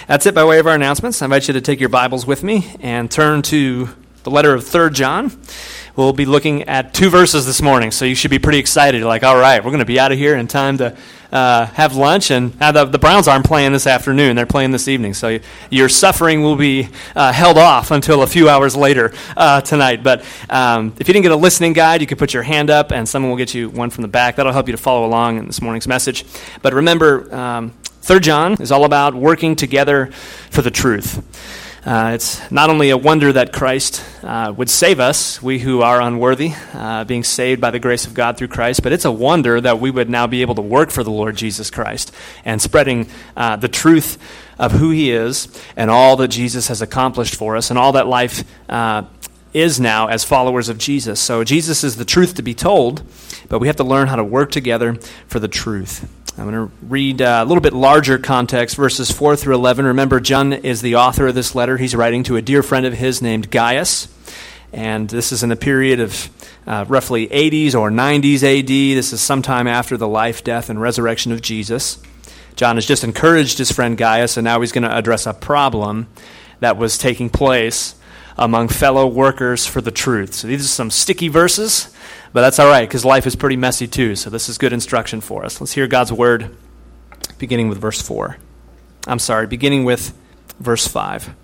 That's it by way of our announcements. I invite you to take your Bibles with me and turn to the letter of 3 John. We'll be looking at 2 verses this morning, so you should be pretty excited. You're like, all right, we're going to be out of here in time to have lunch, and the Browns aren't playing this afternoon. They're playing this evening, so your suffering will be held off until a few hours later tonight. But if you didn't get a listening guide, you can put your hand up, and someone will get you one from the back. That'll help you to follow along in this morning's message. But remember, 3 John is all about working together for the truth. It's not only a wonder that Christ would save us, we who are unworthy, being saved by the grace of God through Christ, but it's a wonder that we would now be able to work for the Lord Jesus Christ and spreading the truth of who he is and all that Jesus has accomplished for us and all that life is now as followers of Jesus. So Jesus is the truth to be told, but we have to learn how to work together for the truth. I'm going to read a little bit larger context, verses 4 through 11. Remember, John is the author of this letter. He's writing to a dear friend of his named Gaius, and this is in the period of roughly 80s or 90s AD. This is sometime after the life, death, and resurrection of Jesus. John has just encouraged his friend Gaius, and now he's going to address a problem that was taking place among fellow workers for the truth. So these are some sticky verses, but that's all right, because life is pretty messy too, so this is good instruction for us. Let's hear God's word, beginning with verse 5.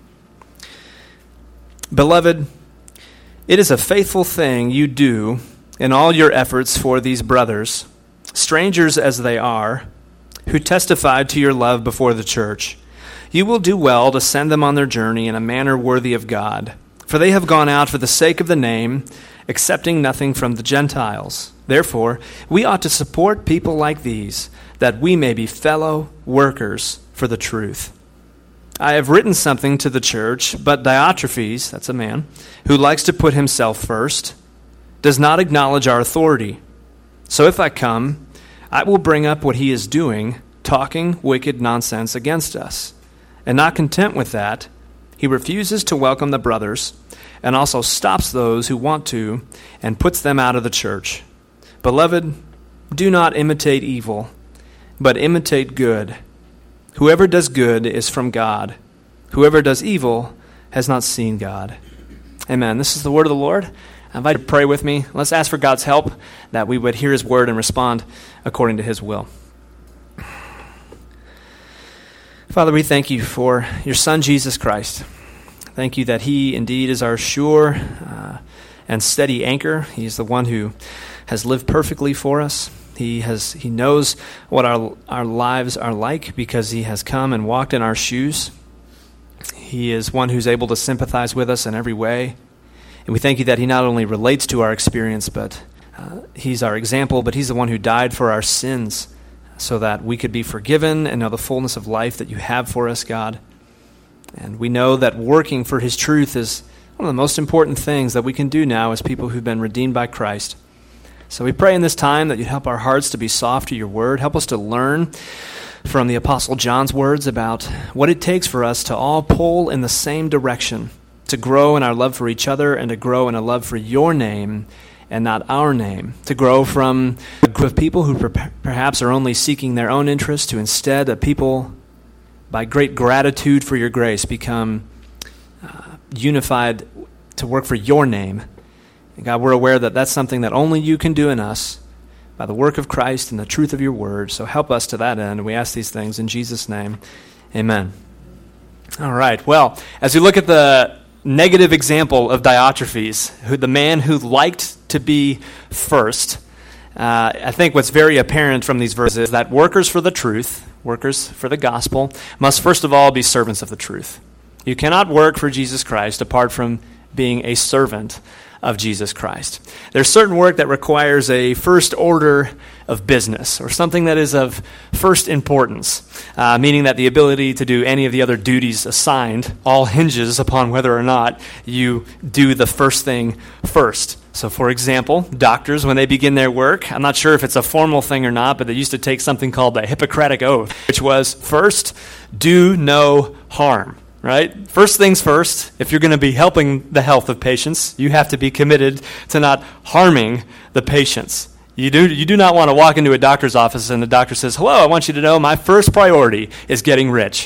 Beloved, it is a faithful thing you do in all your efforts for these brothers, strangers as they are, who testified to your love before the church. You will do well to send them on their journey in a manner worthy of God, for they have gone out for the sake of the name, accepting nothing from the Gentiles. Therefore, we ought to support people like these, that we may be fellow workers for the truth. I have written something to the church, but Diotrephes, that's a man, who likes to put himself first, does not acknowledge our authority. So if I come, I will bring up what he is doing, talking wicked nonsense against us. And not content with that, he refuses to welcome the brothers and also stops those who want to and puts them out of the church. Beloved, do not imitate evil, but imitate good. Whoever does good is from God. Whoever does evil has not seen God. Amen. This is the word of the Lord. I invite you to pray with me. Let's ask for God's help that we would hear his word and respond according to his will. Father, we thank you for your Son, Jesus Christ. Thank you that he indeed is our sure and steady anchor. He is the one who has lived perfectly for us. He knows what our lives are like because he has come and walked in our shoes. He is one who's able to sympathize with us in every way. And we thank you that he not only relates to our experience, but he's our example, but he's the one who died for our sins, so that we could be forgiven and know the fullness of life that you have for us, God. And we know that working for his truth is one of the most important things that we can do now as people who've been redeemed by Christ. So we pray in this time that you'd help our hearts to be soft to your word. Help us to learn from the Apostle John's words about what it takes for us to all pull in the same direction, to grow in our love for each other and to grow in a love for your name and not our name, to grow from a group of people who perhaps are only seeking their own interests to instead a people, by great gratitude for your grace, become unified to work for your name. And God, we're aware that that's something that only you can do in us by the work of Christ and the truth of your word. So help us to that end. And we ask these things in Jesus' name. Amen. All right. Well, as we look at the negative example of Diotrephes, the man who liked to be first, I think what's very apparent from these verses is that workers for the truth, workers for the gospel, must first of all be servants of the truth. You cannot work for Jesus Christ apart from being a servant of Jesus Christ. There's certain work that requires a first order of business, or something that is of first importance, meaning that the ability to do any of the other duties assigned all hinges upon whether or not you do the first thing first. So, for example, doctors, when they begin their work, I'm not sure if it's a formal thing or not, but they used to take something called the Hippocratic Oath, which was, first, do no harm. Right? First things first, if you're going to be helping the health of patients, you have to be committed to not harming the patients. You do not want to walk into a doctor's office and the doctor says, hello, I want you to know my first priority is getting rich.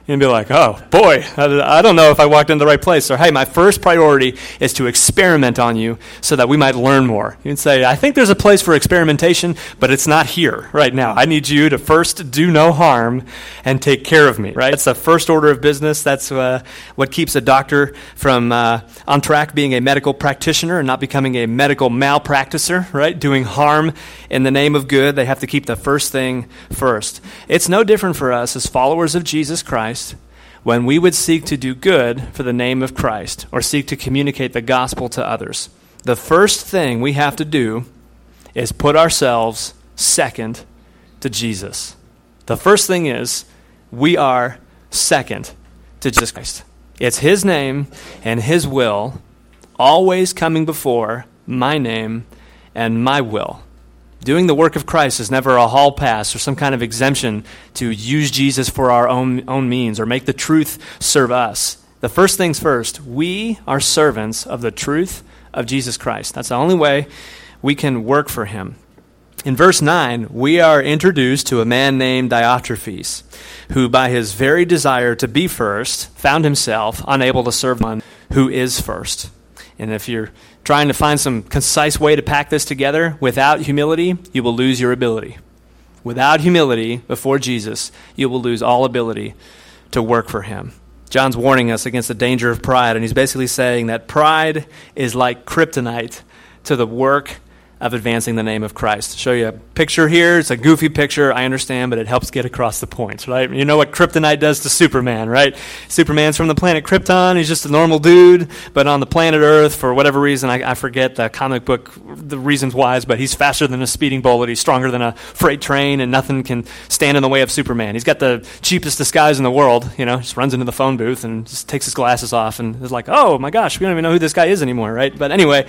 You'd be like, oh, boy, I don't know if I walked into the right place. Or, hey, my first priority is to experiment on you so that we might learn more. You'd say, I think there's a place for experimentation, but it's not here right now. I need you to first do no harm and take care of me, right? That's the first order of business. That's what keeps a doctor from on track being a medical practitioner and not becoming a medical malpracticer, right? Doing harm in the name of good. They have to keep the first thing first. It's no different for us as followers of Jesus Christ when we would seek to do good for the name of Christ or seek to communicate the gospel to others. The first thing we have to do is put ourselves second to Jesus. The first thing is we are second to Jesus Christ. It's his name and his will always coming before my name and my will. Doing the work of Christ is never a hall pass or some kind of exemption to use Jesus for our own means or make the truth serve us. The first things first, we are servants of the truth of Jesus Christ. That's the only way we can work for him. In verse 9, we are introduced to a man named Diotrephes, who by his very desire to be first found himself unable to serve one who is first. And if you're trying to find some concise way to pack this together, without humility, you will lose your ability. Without humility before Jesus, you will lose all ability to work for him. John's warning us against the danger of pride, and he's basically saying that pride is like kryptonite to the work of advancing the name of Christ. I'll show you a picture here. It's a goofy picture, I understand, but it helps get across the points, right? You know what kryptonite does to Superman, right? Superman's from the planet Krypton. He's just a normal dude, but on the planet Earth, for whatever reason, I forget the comic book, the reasons why, but he's faster than a speeding bullet. He's stronger than a freight train, and nothing can stand in the way of Superman. He's got the cheapest disguise in the world, just runs into the phone booth and just takes his glasses off and is like, oh my gosh, we don't even know who this guy is anymore, right? But anyway,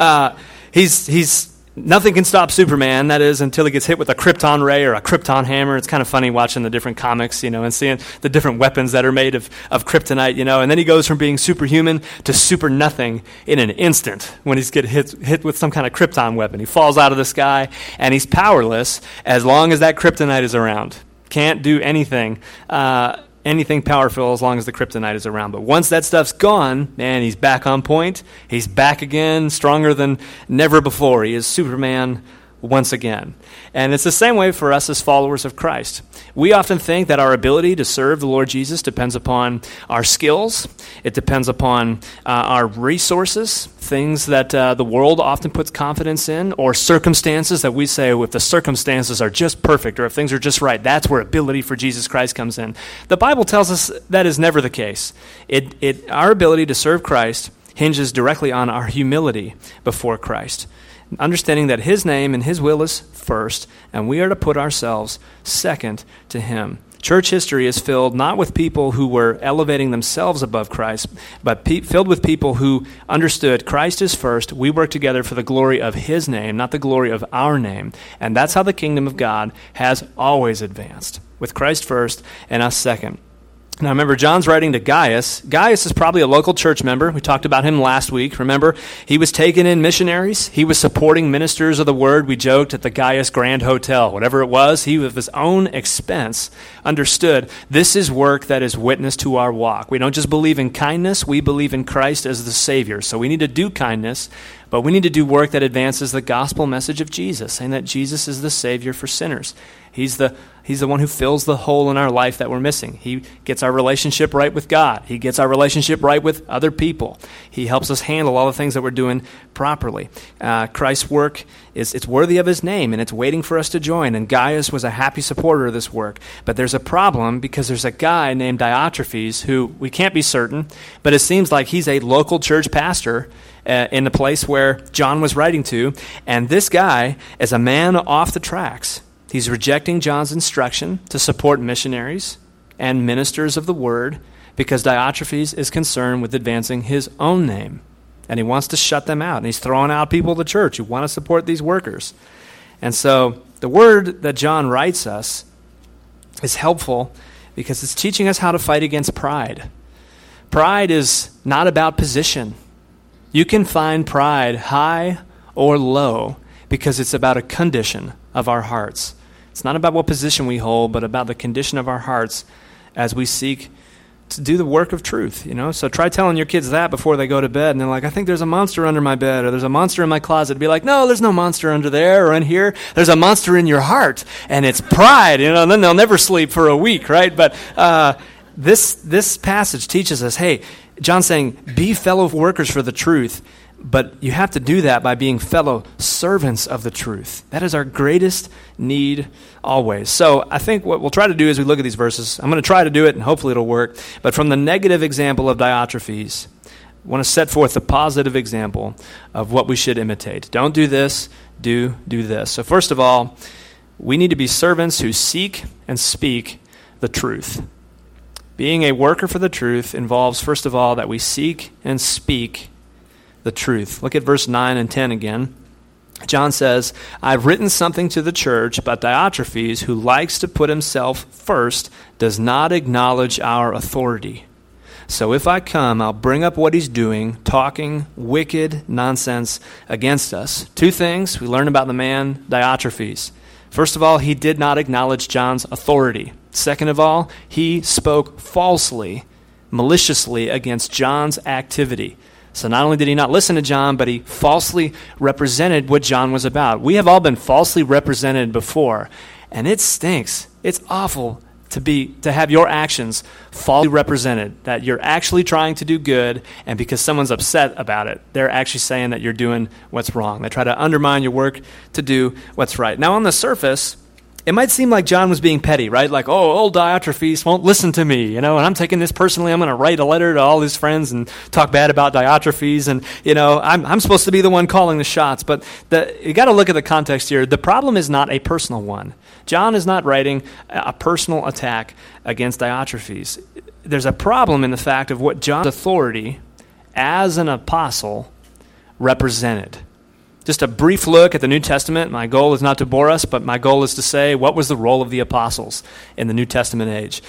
he's nothing can stop Superman, that is, until he gets hit with a Krypton ray or a Krypton hammer. It's kind of funny watching the different comics, and seeing the different weapons that are made of kryptonite, and then he goes from being superhuman to super nothing in an instant when he's get hit with some kind of Krypton weapon. He falls out of the sky, and he's powerless as long as that kryptonite is around. Can't do anything powerful as long as the kryptonite is around. But once that stuff's gone, man, he's back on point. He's back again, stronger than never before. He is Superman once again. And it's the same way for us as followers of Christ. We often think that our ability to serve the Lord Jesus depends upon our skills. It depends upon our resources, things that the world often puts confidence in, or circumstances that we say, if the circumstances are just perfect or if things are just right, that's where ability for Jesus Christ comes in. The Bible tells us that is never the case. Our ability to serve Christ hinges directly on our humility before Christ. Understanding that his name and his will is first, and we are to put ourselves second to him. Church history is filled not with people who were elevating themselves above Christ, but filled with people who understood Christ is first. We work together for the glory of his name, not the glory of our name. And that's how the kingdom of God has always advanced, with Christ first and us second. Now, remember, John's writing to Gaius. Gaius is probably a local church member. We talked about him last week. Remember, he was taking in missionaries. He was supporting ministers of the word. We joked at the Gaius Grand Hotel. Whatever it was, he, with his own expense, understood this is work that is witness to our walk. We don't just believe in kindness. We believe in Christ as the Savior. So we need to do kindness, but we need to do work that advances the gospel message of Jesus, saying that Jesus is the Savior for sinners. He's the one who fills the hole in our life that we're missing. He gets our relationship right with God. He gets our relationship right with other people. He helps us handle all the things that we're doing properly. Christ's work it's worthy of his name, and it's waiting for us to join. And Gaius was a happy supporter of this work. But there's a problem because there's a guy named Diotrephes who we can't be certain, but it seems like he's a local church pastor in the place where John was writing to. And this guy is a man off the tracks. He's rejecting John's instruction to support missionaries and ministers of the word because Diotrephes is concerned with advancing his own name. And he wants to shut them out. And he's throwing out people of the church who want to support these workers. And so the word that John writes us is helpful because it's teaching us how to fight against pride. Pride is not about position. You can find pride high or low because it's about a condition of our hearts. It's not about what position we hold, but about the condition of our hearts as we seek to do the work of truth, So try telling your kids that before they go to bed, and they're like, I think there's a monster under my bed, or there's a monster in my closet. Be like, no, there's no monster under there or in here. There's a monster in your heart, and it's pride, and then they'll never sleep for a week, right? But this passage teaches us, hey, John's saying, be fellow workers for the truth, but you have to do that by being fellow servants of the truth. That is our greatest need always. So I think what we'll try to do as we look at these verses, I'm going to try to do it and hopefully it'll work, but from the negative example of Diotrephes, I want to set forth the positive example of what we should imitate. Don't do this, do this. So first of all, we need to be servants who seek and speak the truth. Being a worker for the truth involves, first of all, that we seek and speak the truth. Look at verse 9 and 10 again. John says, I've written something to the church, but Diotrephes, who likes to put himself first, does not acknowledge our authority. So if I come, I'll bring up what he's doing, talking wicked nonsense against us. Two things we learn about the man Diotrephes. First of all, he did not acknowledge John's authority. Second of all, he spoke falsely, maliciously against John's activity. So not only did he not listen to John, but he falsely represented what John was about. We have all been falsely represented before, and it stinks. It's awful to have your actions falsely represented, that you're actually trying to do good, and because someone's upset about it, they're actually saying that you're doing what's wrong. They try to undermine your work to do what's right. Now, on the surface, it might seem like John was being petty, right? Like, oh, old Diotrephes won't listen to me, and I'm taking this personally. I'm going to write a letter to all his friends and talk bad about Diotrephes, and, I'm supposed to be the one calling the shots. But you got to look at the context here. The problem is not a personal one. John is not writing a personal attack against Diotrephes. There's a problem in the fact of what John's authority as an apostle represented. Just a brief look at the New Testament. My goal is not to bore us, but my goal is to say, what was the role of the apostles in the New Testament age?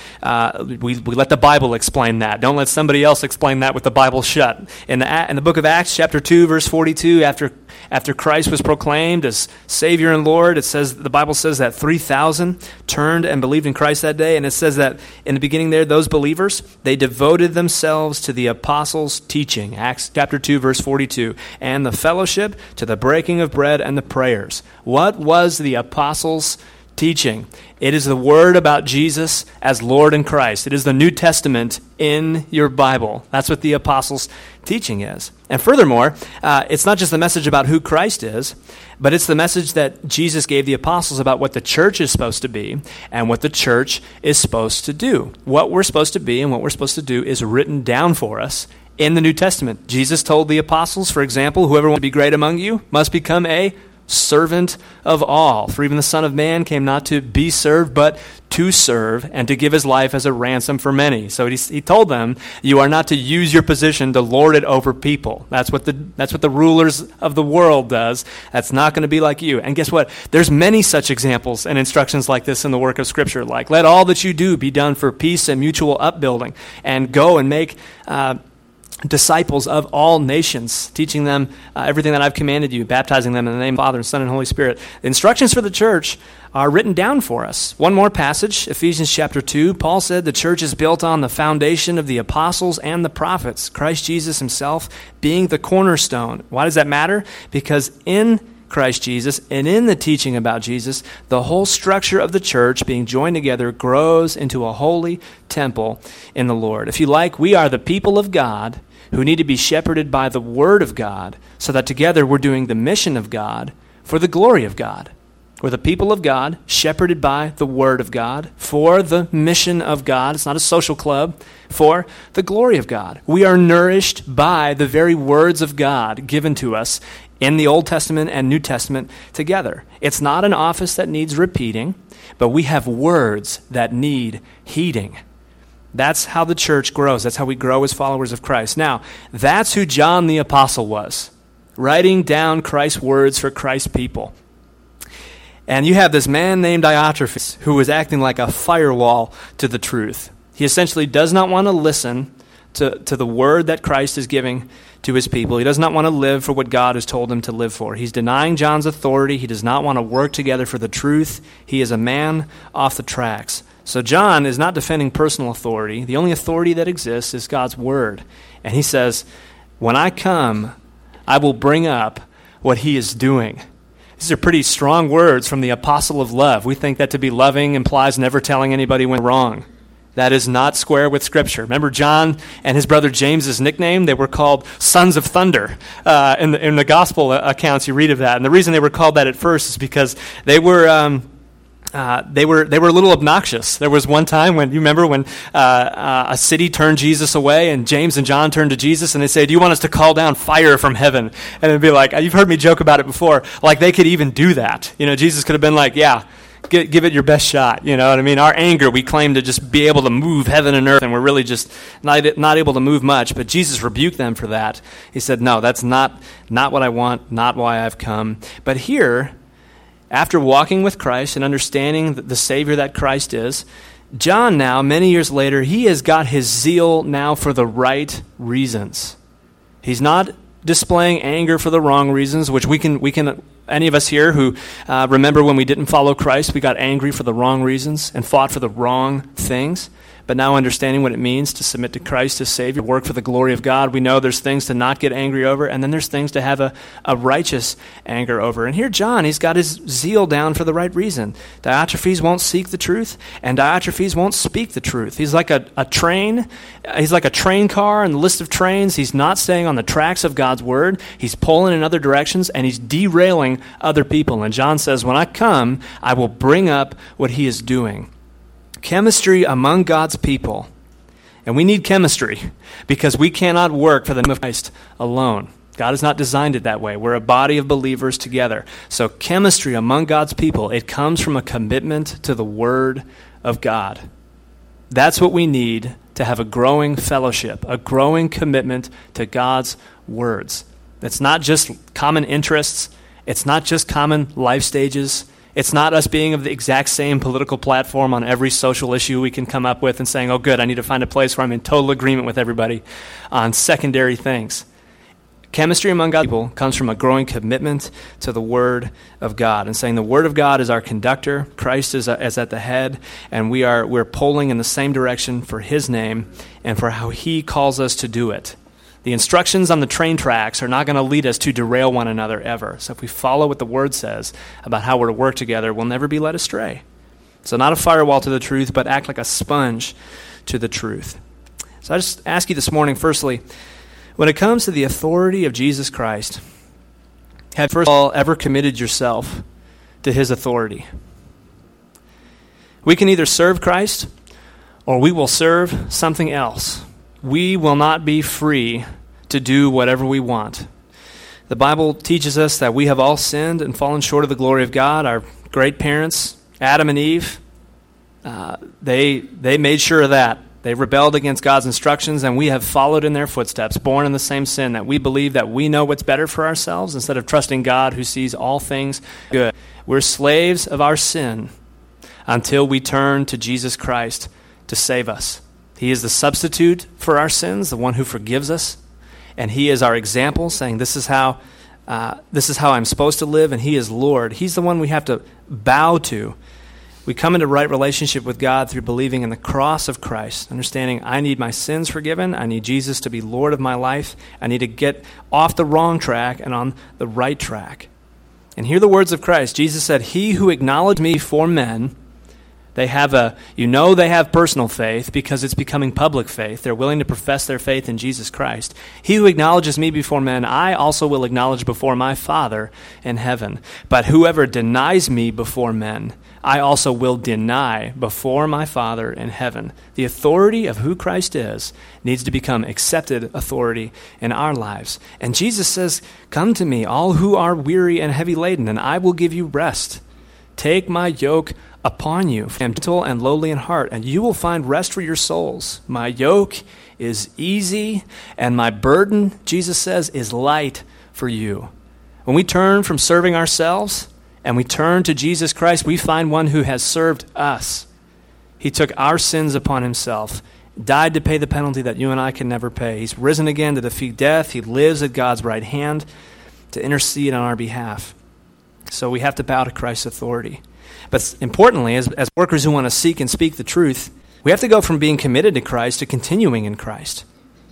We let the Bible explain that. Don't let somebody else explain that with the Bible shut. In the book of Acts, chapter 2, verse 42, after Christ was proclaimed as Savior and Lord, the Bible says that 3,000 turned and believed in Christ that day, and it says that in the beginning there, those believers, they devoted themselves to the apostles' teaching, Acts chapter 2, verse 42, and the fellowship, to the breaking of bread and the prayers. What was the apostles' teaching? It is the word about Jesus as Lord and Christ. It is the New Testament in your Bible. That's what the apostles' teaching is. And furthermore, it's not just the message about who Christ is, but it's the message that Jesus gave the apostles about what the church is supposed to be and what the church is supposed to do. What we're supposed to be and what we're supposed to do is written down for us in the New Testament. Jesus told the apostles, for example, whoever wants to be great among you must become a servant of all. For even the Son of Man came not to be served, but to serve and to give his life as a ransom for many. So he told them, you are not to use your position to lord it over people. That's what the rulers of the world does. That's not going to be like you. And guess what? There's many such examples and instructions like this in the work of Scripture. Like, let all that you do be done for peace and mutual upbuilding, and go and make disciples of all nations, teaching them everything that I've commanded you, baptizing them in the name of the Father and Son and Holy Spirit. The instructions for the church are written down for us. One more passage, Ephesians chapter 2. Paul said the church is built on the foundation of the apostles and the prophets, Christ Jesus himself being the cornerstone. Why does that matter? Because in Christ Jesus and in the teaching about Jesus, the whole structure of the church being joined together grows into a holy temple in the Lord. If you like, we are the people of God who need to be shepherded by the Word of God, so that together we're doing the mission of God for the glory of God. We're the people of God, shepherded by the Word of God, for the mission of God. It's not a social club, for the glory of God. We are nourished by the very words of God given to us in the Old Testament and New Testament together. It's not an office that needs repeating, but we have words that need heeding. That's how the church grows. That's how we grow as followers of Christ. Now, that's who John the Apostle was, writing down Christ's words for Christ's people. And you have this man named Diotrephes who was acting like a firewall to the truth. He essentially does not want to listen to the word that Christ is giving to his people. He does not want to live for what God has told him to live for. He's denying John's authority. He does not want to work together for the truth. He is a man off the tracks. So John is not defending personal authority. The only authority that exists is God's word. And he says, when I come, I will bring up what he is doing. These are pretty strong words from the apostle of love. We think that to be loving implies never telling anybody when wrong. That is not square with Scripture. Remember John and his brother James's nickname? They were called sons of thunder. In the gospel accounts, you read of that. And the reason they were called that at first is because they were a little obnoxious. There was one time when, you remember when a city turned Jesus away and James and John turned to Jesus and they say, do you want us to call down fire from heaven? And it'd be like, you've heard me joke about it before, like they could even do that. Jesus could have been like, yeah, give it your best shot. You know what I mean? Our anger, we claim to just be able to move heaven and earth, and we're really just not able to move much. But Jesus rebuked them for that. He said, no, that's not what I want, not why I've come. But here, after walking with Christ and understanding the Savior that Christ is, John now, many years later, he has got his zeal now for the right reasons. He's not displaying anger for the wrong reasons, which we can any of us here who remember when we didn't follow Christ, we got angry for the wrong reasons and fought for the wrong things. But now understanding what it means to submit to Christ as Savior, work for the glory of God, we know there's things to not get angry over, and then there's things to have a righteous anger over. And here John, he's got his zeal down for the right reason. Diotrephes won't seek the truth, and Diotrephes won't speak the truth. He's like a train. He's like a train car in the list of trains. He's not staying on the tracks of God's word. He's pulling in other directions, and he's derailing other people. And John says, when I come, I will bring up what he is doing. Chemistry among God's people. And we need chemistry because we cannot work for the name of Christ alone. God has not designed it that way. We're a body of believers together. So chemistry among God's people, it comes from a commitment to the Word of God. That's what we need to have a growing fellowship, a growing commitment to God's words. It's not just common interests. It's not just common life stages. It's not us being of the exact same political platform on every social issue we can come up with and saying, oh, good, I need to find a place where I'm in total agreement with everybody on secondary things. Chemistry among God's people comes from a growing commitment to the Word of God and saying the Word of God is our conductor, Christ is at the head, and we're pulling in the same direction for His name and for how He calls us to do it. The instructions on the train tracks are not going to lead us to derail one another ever. So if we follow what the Word says about how we're to work together, we'll never be led astray. So not a firewall to the truth, but act like a sponge to the truth. So I just ask you this morning, firstly, when it comes to the authority of Jesus Christ, have you first of all ever committed yourself to His authority? We can either serve Christ or we will serve something else. We will not be free to do whatever we want. The Bible teaches us that we have all sinned and fallen short of the glory of God. Our great parents, Adam and Eve, they made sure of that. They rebelled against God's instructions, and we have followed in their footsteps, born in the same sin, that we believe that we know what's better for ourselves instead of trusting God who sees all things good. We're slaves of our sin until we turn to Jesus Christ to save us. He is the substitute for our sins, the one who forgives us, and He is our example, saying this is how I'm supposed to live, and He is Lord. He's the one we have to bow to. We come into right relationship with God through believing in the cross of Christ, understanding I need my sins forgiven, I need Jesus to be Lord of my life, I need to get off the wrong track and on the right track. And hear the words of Christ. Jesus said, "He who acknowledged me before men," they have personal faith because it's becoming public faith. They're willing to profess their faith in Jesus Christ. "He who acknowledges me before men, I also will acknowledge before my Father in heaven. But whoever denies me before men, I also will deny before my Father in heaven." The authority of who Christ is needs to become accepted authority in our lives. And Jesus says, "Come to me, all who are weary and heavy laden, and I will give you rest. Take my yoke upon you, gentle and lowly in heart, and you will find rest for your souls. My yoke is easy, and my burden," Jesus says, "is light for you." When we turn from serving ourselves and we turn to Jesus Christ, we find one who has served us. He took our sins upon Himself, died to pay the penalty that you and I can never pay. He's risen again to defeat death. He lives at God's right hand to intercede on our behalf. So we have to bow to Christ's authority. But importantly, as workers who want to seek and speak the truth, we have to go from being committed to Christ to continuing in Christ.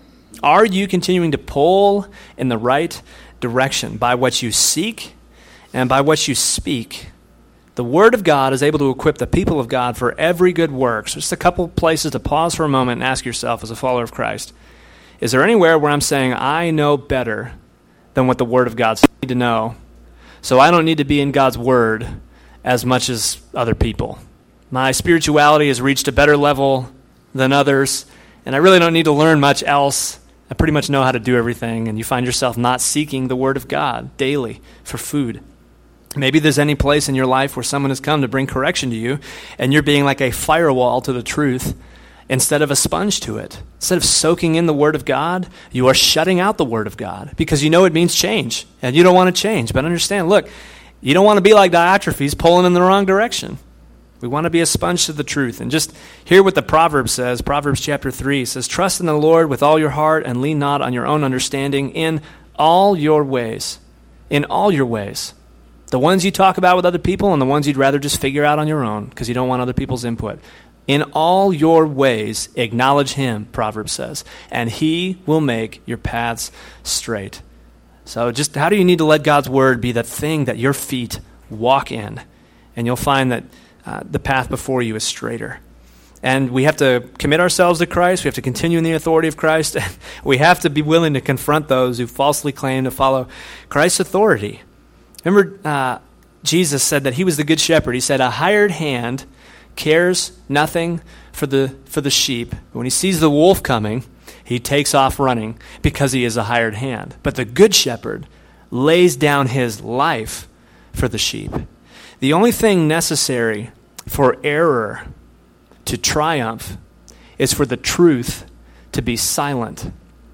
Are you continuing to pull in the right direction by what you seek and by what you speak? The Word of God is able to equip the people of God for every good work. So just a couple places to pause for a moment and ask yourself as a follower of Christ, is there anywhere where I'm saying I know better than what the Word of God says I need to know, so I don't need to be in God's Word as much as other people? My spirituality has reached a better level than others, and I really don't need to learn much else. I pretty much know how to do everything, and you find yourself not seeking the Word of God daily for food. Maybe there's any place in your life where someone has come to bring correction to you, and you're being like a firewall to the truth instead of a sponge to it. Instead of soaking in the Word of God, you are shutting out the Word of God because you know it means change, and you don't want to change. But understand, look, you don't want to be like Diotrephes pulling in the wrong direction. We want to be a sponge to the truth. And just hear what the Proverbs says. Proverbs chapter 3 says, "Trust in the Lord with all your heart and lean not on your own understanding in all your ways." In all your ways. The ones you talk about with other people and the ones you'd rather just figure out on your own because you don't want other people's input. In all your ways, acknowledge him, Proverbs says, and he will make your paths straight. So just how do you need to let God's word be the thing that your feet walk in? And you'll find that the path before you is straighter. And we have to commit ourselves to Christ. We have to continue in the authority of Christ. We have to be willing to confront those who falsely claim to follow Christ's authority. Remember, Jesus said that he was the good shepherd. He said, a hired hand cares nothing for the sheep. When he sees the wolf coming, he takes off running because he is a hired hand. But the good shepherd lays down his life for the sheep. The only thing necessary for error to triumph is for the truth to be silent.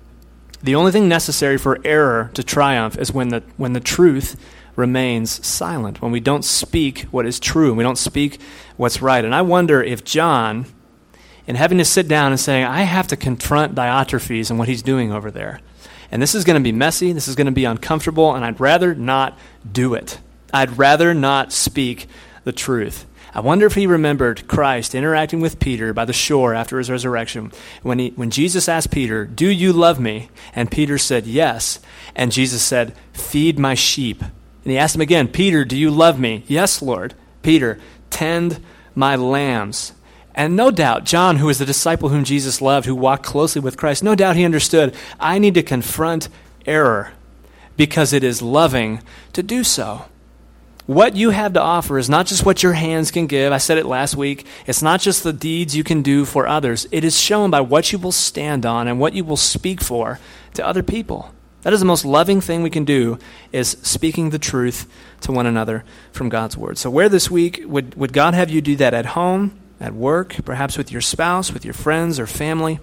The only thing necessary for error to triumph is when the truth remains silent, when we don't speak what is true, and we don't speak what's right. And I wonder if John, in having to sit down and saying, I have to confront Diotrephes and what he's doing over there, and this is going to be messy, this is going to be uncomfortable, and I'd rather not do it. I'd rather not speak the truth. I wonder if he remembered Christ interacting with Peter by the shore after his resurrection when Jesus asked Peter, do you love me? And Peter said, yes. And Jesus said, feed my sheep. And he asked him again, Peter, do you love me? Yes, Lord. Peter, tend my lambs. And no doubt, John, who was the disciple whom Jesus loved, who walked closely with Christ, no doubt he understood, I need to confront error because it is loving to do so. What you have to offer is not just what your hands can give. I said it last week. It's not just the deeds you can do for others. It is shown by what you will stand on and what you will speak for to other people. That is the most loving thing we can do, is speaking the truth to one another from God's word. So where this week would God have you do that? At home, at work, perhaps with your spouse, with your friends or family?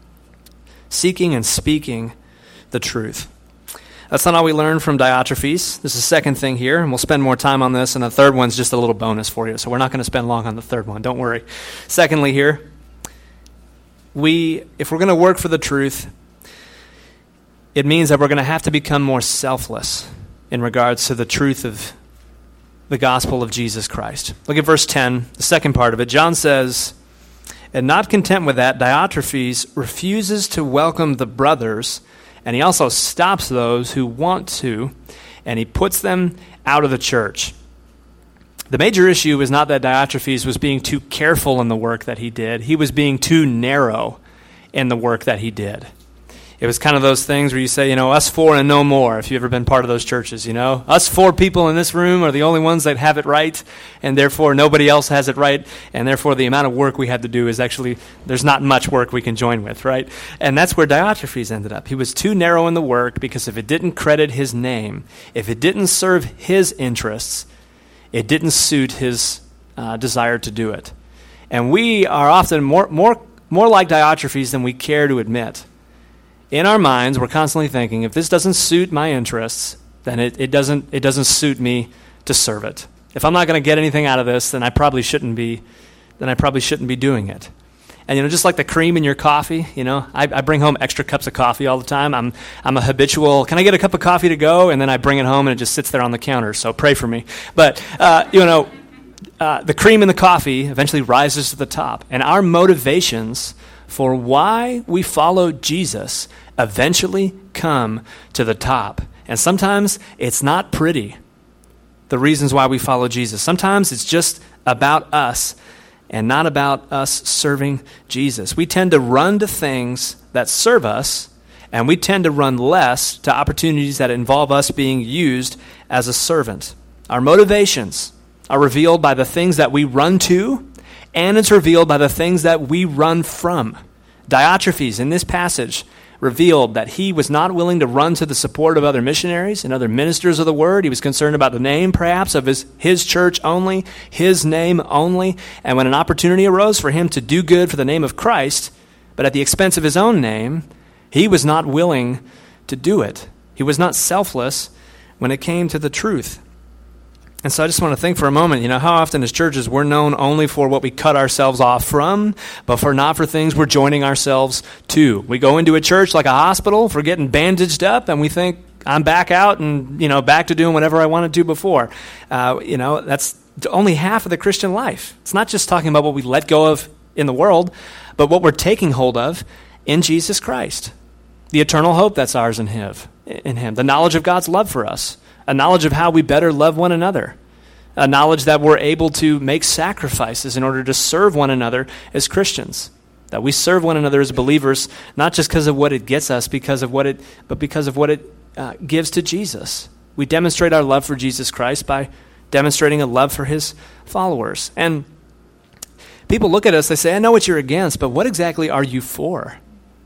Seeking and speaking the truth. That's not all we learned from Diotrephes. This is the second thing here, and we'll spend more time on this, and the third one's just a little bonus for you, so we're not going to spend long on the third one. Don't worry. Secondly here, if we're going to work for the truth, it means that we're going to have to become more selfless in regards to the truth of the gospel of Jesus Christ. Look at verse 10, the second part of it. John says, and not content with that, Diotrephes refuses to welcome the brothers, and he also stops those who want to, and he puts them out of the church. The major issue is not that Diotrephes was being too careful in the work that he did. He was being too narrow in the work that he did. It was kind of those things where you say, us four and no more, if you've ever been part of those churches, Us four people in this room are the only ones that have it right, and therefore nobody else has it right, and therefore the amount of work we have to do is actually, there's not much work we can join with, right? And that's where Diotrephes ended up. He was too narrow in the work because if it didn't credit his name, if it didn't serve his interests, it didn't suit his desire to do it. And we are often more like Diotrephes than we care to admit. In our minds, we're constantly thinking, if this doesn't suit my interests, then it doesn't suit me to serve it. If I'm not going to get anything out of this, then I probably shouldn't be doing it. And just like the cream in your coffee, I bring home extra cups of coffee all the time. I'm a habitual, can I get a cup of coffee to go? And then I bring it home and it just sits there on the counter. So pray for me. But the cream in the coffee eventually rises to the top. And our motivations for why we follow Jesus eventually come to the top. And sometimes it's not pretty, the reasons why we follow Jesus. Sometimes it's just about us and not about us serving Jesus. We tend to run to things that serve us, and we tend to run less to opportunities that involve us being used as a servant. Our motivations are revealed by the things that we run to, and it's revealed by the things that we run from. Diotrephes, in this passage, revealed that he was not willing to run to the support of other missionaries and other ministers of the word. He was concerned about the name, perhaps, of his church only, his name only. And when an opportunity arose for him to do good for the name of Christ, but at the expense of his own name, he was not willing to do it. He was not selfless when it came to the truth. And so I just want to think for a moment, how often as churches we're known only for what we cut ourselves off from, but not for things we're joining ourselves to. We go into a church like a hospital, if we're getting bandaged up, and we think, I'm back out and, back to doing whatever I wanted to before. That's only half of the Christian life. It's not just talking about what we let go of in the world, but what we're taking hold of in Jesus Christ. The eternal hope that's ours in Him. The knowledge of God's love for us. A knowledge of how we better love one another. A knowledge that we're able to make sacrifices in order to serve one another as Christians. That we serve one another as believers, not just because of what it gets us, but because of what it gives to Jesus. We demonstrate our love for Jesus Christ by demonstrating a love for His followers. And people look at us, they say, I know what you're against, but what exactly are you for?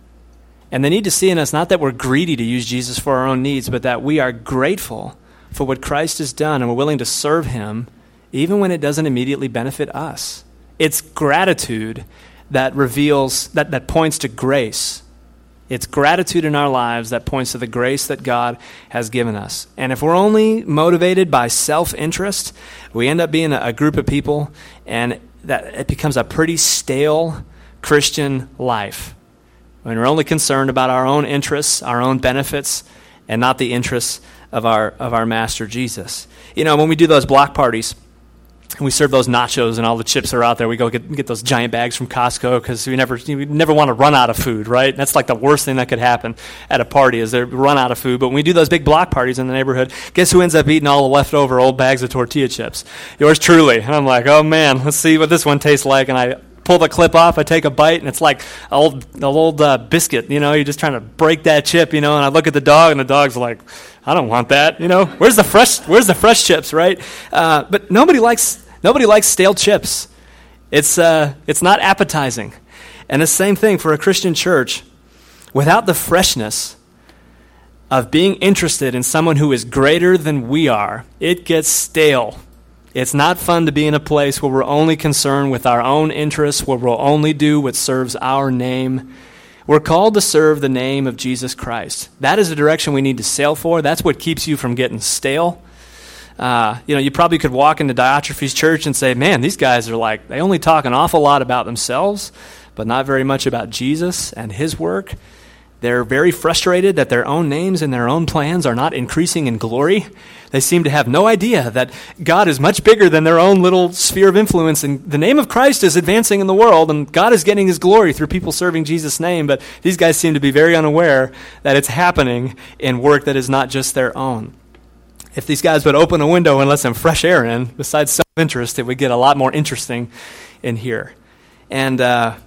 And they need to see in us not that we're greedy to use Jesus for our own needs, but that we are grateful for what Christ has done, and we're willing to serve Him even when it doesn't immediately benefit us. It's gratitude that reveals, that points to grace. It's gratitude in our lives that points to the grace that God has given us. And if we're only motivated by self-interest, we end up being a group of people, and that it becomes a pretty stale Christian life. When we're only concerned about our own interests, our own benefits, and not the interests of our Master Jesus. When we do those block parties, and we serve those nachos and all the chips are out there, we go get those giant bags from Costco because we never want to run out of food, right? That's like the worst thing that could happen at a party is they run out of food. But when we do those big block parties in the neighborhood, guess who ends up eating all the leftover old bags of tortilla chips? Yours truly. And I'm like, oh man, let's see what this one tastes like. And I pull the clip off, I take a bite, and it's like an old biscuit, you're just trying to break that chip, and I look at the dog, and the dog's like, I don't want that, where's the fresh chips, right? But nobody likes stale chips. It's not appetizing. And the same thing for a Christian church. Without the freshness of being interested in someone who is greater than we are, it gets stale. It's not fun to be in a place where we're only concerned with our own interests, where we'll only do what serves our name. We're called to serve the name of Jesus Christ. That is the direction we need to sail for. That's what keeps you from getting stale. You probably could walk into Diotrephes' church and say, man, these guys are they only talk an awful lot about themselves, but not very much about Jesus and His work. They're very frustrated that their own names and their own plans are not increasing in glory. They seem to have no idea that God is much bigger than their own little sphere of influence, and the name of Christ is advancing in the world, and God is getting His glory through people serving Jesus' name, but these guys seem to be very unaware that it's happening in work that is not just their own. If these guys would open a window and let some fresh air in, besides self-interest, it would get a lot more interesting in here. And,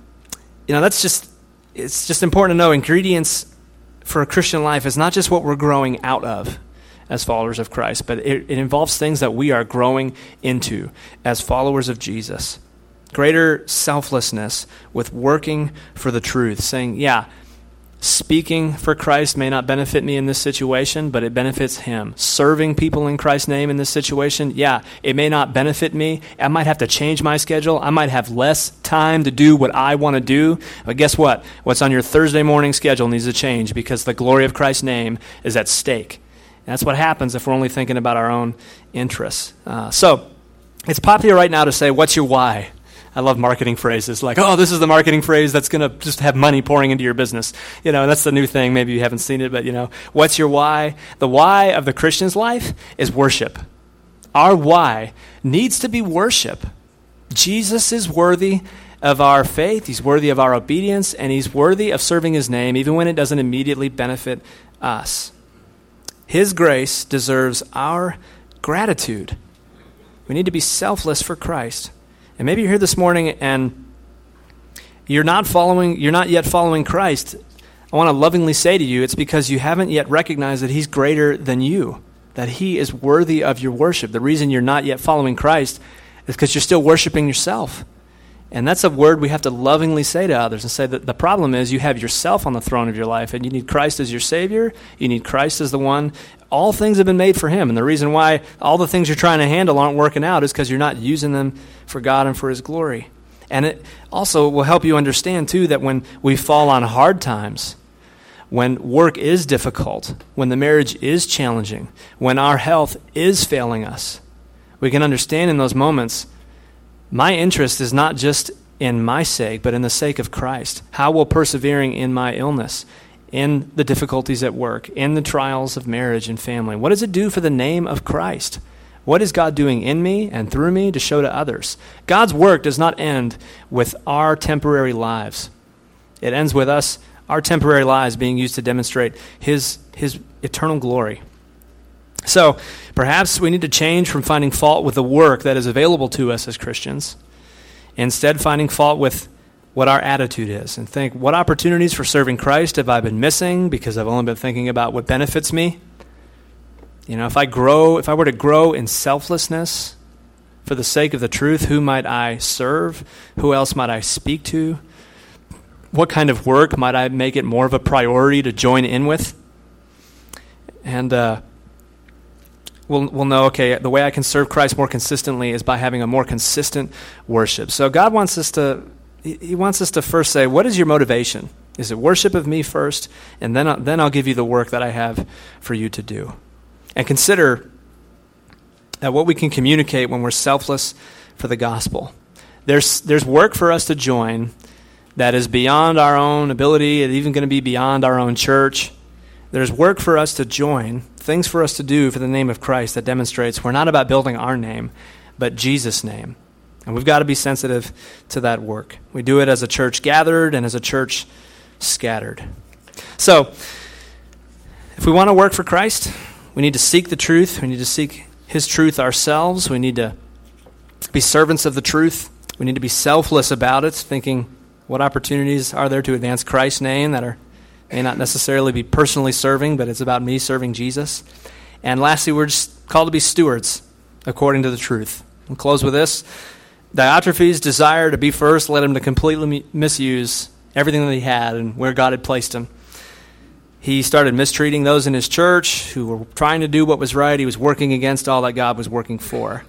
it's just important to know ingredients for a Christian life is not just what we're growing out of as followers of Christ, but it involves things that we are growing into as followers of Jesus. Greater selflessness with working for the truth, saying, speaking for Christ may not benefit me in this situation, but it benefits Him. Serving people in Christ's name in this situation, it may not benefit me. I might have to change my schedule. I might have less time to do what I want to do. But guess what? What's on your Thursday morning schedule needs to change because the glory of Christ's name is at stake. And that's what happens if we're only thinking about our own interests. So it's popular right now to say, what's your why? I love marketing phrases like, this is the marketing phrase that's going to just have money pouring into your business. That's the new thing. Maybe you haven't seen it, but, what's your why? The why of the Christian's life is worship. our why, needs to be worship. Jesus is worthy of our faith, he's worthy of our obedience, and he's worthy of serving his name even when it doesn't immediately benefit us. His grace deserves our gratitude. We need to be selfless for Christ. And maybe you're here this morning and you're not yet following Christ. I want to lovingly say to you, it's because you haven't yet recognized that he's greater than you, that he is worthy of your worship. The reason you're not yet following Christ is because you're still worshiping yourself. And that's a word we have to lovingly say to others and say that the problem is you have yourself on the throne of your life and you need Christ as your Savior. You need Christ as the one. All things have been made for him. And the reason why all the things you're trying to handle aren't working out is because you're not using them for God and for his glory. And it also will help you understand, too, that when we fall on hard times, when work is difficult, when the marriage is challenging, when our health is failing us, we can understand in those moments, my interest is not just in my sake, but in the sake of Christ. How will persevering in my illness, in the difficulties at work, in the trials of marriage and family, what does it do for the name of Christ? What is God doing in me and through me to show to others? God's work does not end with our temporary lives. It ends with us, our temporary lives being used to demonstrate his eternal glory. So perhaps we need to change from finding fault with the work that is available to us as Christians, instead finding fault with what our attitude is and think, what opportunities for serving Christ have I been missing because I've only been thinking about what benefits me? You know, if I were to grow in selflessness for the sake of the truth, who might I serve? Who else might I speak to? What kind of work might I make it more of a priority to join in with? And we'll know, okay, the way I can serve Christ more consistently is by having a more consistent worship. So God wants us to, he wants us to first say, what is your motivation? Is it worship of me first? And then I'll give you the work that I have for you to do. And consider that what we can communicate when we're selfless for the gospel. There's work for us to join that is beyond our own ability. It's even going to be beyond our own church. There's work for us to join, things for us to do for the name of Christ that demonstrates we're not about building our name, but Jesus' name. And we've got to be sensitive to that work. We do it as a church gathered and as a church scattered. So, if we want to work for Christ, we need to seek the truth. We need to seek his truth ourselves. We need to be servants of the truth. We need to be selfless about it, thinking what opportunities are there to advance Christ's name that may not necessarily be personally serving, but it's about me serving Jesus. And lastly, we're just called to be stewards according to the truth. We'll close with this. Diotrephes' desire to be first led him to completely misuse everything that he had and where God had placed him. He started mistreating those in his church who were trying to do what was right. He was working against all that God was working for.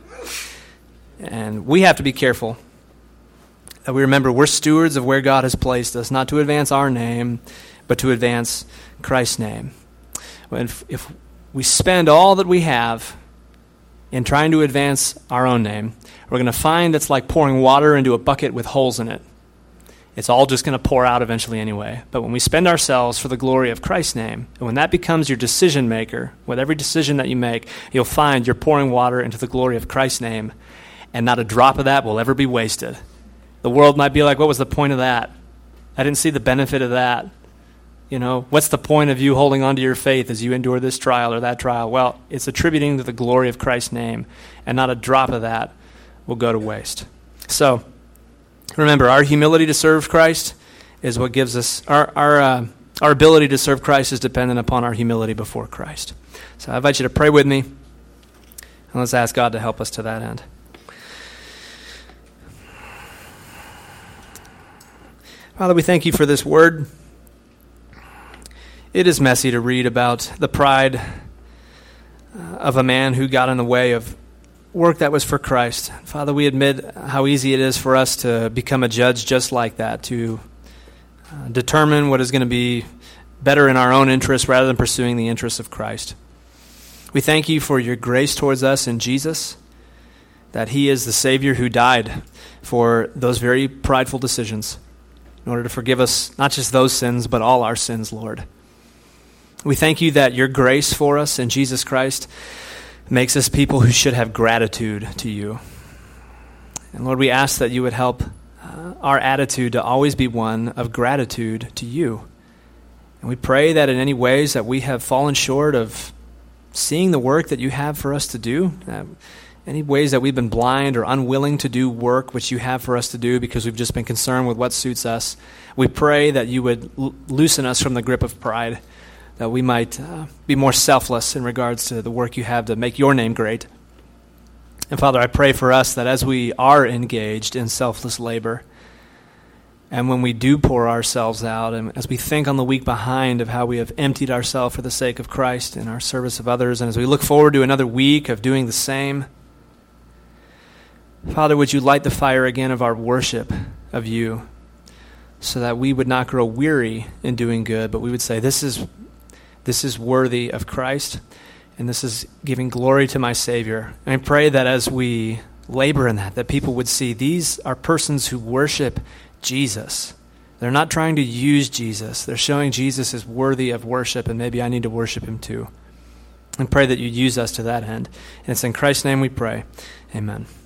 And we have to be careful that we remember we're stewards of where God has placed us, not to advance our name, but to advance Christ's name. If we spend all that we have in trying to advance our own name, we're going to find it's like pouring water into a bucket with holes in it. It's all just going to pour out eventually anyway. But when we spend ourselves for the glory of Christ's name, and when that becomes your decision maker, with every decision that you make, you'll find you're pouring water into the glory of Christ's name, and not a drop of that will ever be wasted. The world might be like, what was the point of that? I didn't see the benefit of that. You know, what's the point of you holding on to your faith as you endure this trial or that trial? Well, it's attributing to the glory of Christ's name, and not a drop of that will go to waste. So, remember, our humility to serve Christ is what gives us, our ability to serve Christ is dependent upon our humility before Christ. So I invite you to pray with me, and let's ask God to help us to that end. Father, we thank you for this word. It is messy to read about the pride of a man who got in the way of work that was for Christ. Father, we admit how easy it is for us to become a judge just like that, to determine what is going to be better in our own interest rather than pursuing the interests of Christ. We thank you for your grace towards us in Jesus, that he is the Savior who died for those very prideful decisions in order to forgive us not just those sins, but all our sins, Lord. We thank you that your grace for us in Jesus Christ makes us people who should have gratitude to you. And Lord, we ask that you would help our attitude to always be one of gratitude to you. And we pray that in any ways that we have fallen short of seeing the work that you have for us to do, any ways that we've been blind or unwilling to do work which you have for us to do because we've just been concerned with what suits us, we pray that you would loosen us from the grip of pride, that we might be more selfless in regards to the work you have to make your name great. And Father, I pray for us that as we are engaged in selfless labor, and when we do pour ourselves out, and as we think on the week behind of how we have emptied ourselves for the sake of Christ in our service of others, and as we look forward to another week of doing the same, Father, would you light the fire again of our worship of you, so that we would not grow weary in doing good, but we would say, this is worthy of Christ, and this is giving glory to my Savior. And I pray that as we labor in that people would see these are persons who worship Jesus. They're not trying to use Jesus. They're showing Jesus is worthy of worship, and maybe I need to worship him too. And pray that you use us to that end. And it's in Christ's name we pray. Amen.